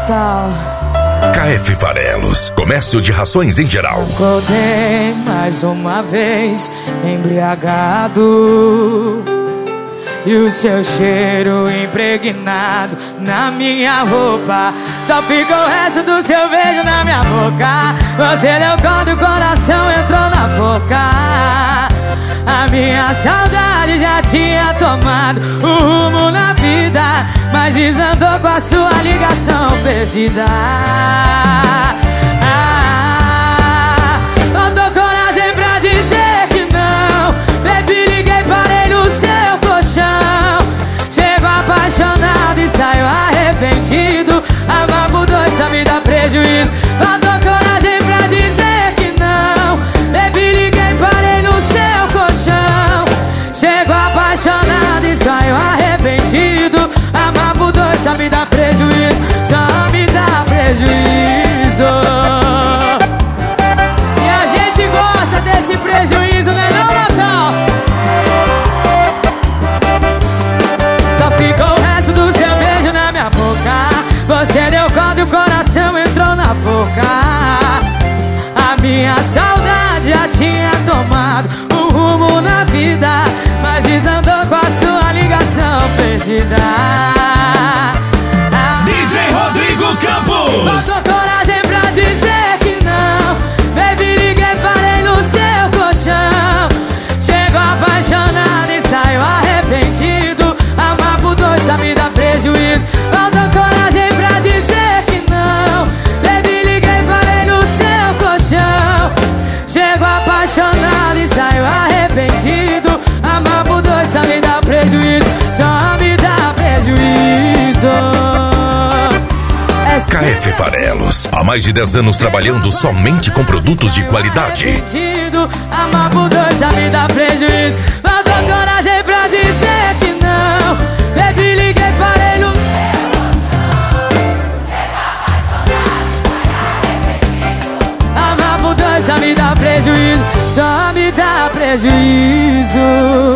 Natal. KF Farelos, comércio de rações em geral. Acordei mais uma vez embriagado, e o seu cheiro impregnado na minha roupa. Só fica o resto do seu beijo na minha boca. Você deu conta, o coração entrou na boca. A minha saudade já tinha tomado o rumo na vida, mas desandou com a sua ligação perdida. Faltou coragem pra dizer que não. Baby, liguei, parei no seu colchão. Chego apaixonado e saio arrependido. Amar por dois só me dá prejuízo. Faltou coragem pra dizer que não. Baby, liguei, parei no seu colchão. Chego apaixonado e saio arrependido. Amar por dois só me dá prejuízo. Só me dá prejuízo. E a gente gosta desse prejuízo, né não, Natal? Só ficou o resto do seu beijo na minha boca. Você deu conta e o coração entrou na boca. A minha saudade já tinha tomado um rumo na vida, mas desandou com a sua ligação perdida. DJ Rodrigo Campos. Faltou coragem pra dizer que não. Baby, liguei, parei no seu colchão. Chego apaixonado e saio arrependido. Amar por dois só me dá prejuízo. Faltou coragem pra dizer que não. Baby, liguei, parei no seu colchão. Chego apaixonado e saio arrependido. Amar por dois só me dá prejuízo. Só me dá prejuízo. KF Farelos, há mais de 10 anos trabalhando somente com produtos de qualidade. Amar por dois só me dá prejuízo. Faltou coragem pra dizer que não. Baby, liguei, parei no amar por dois só me dá prejuízo. Só me dá prejuízo.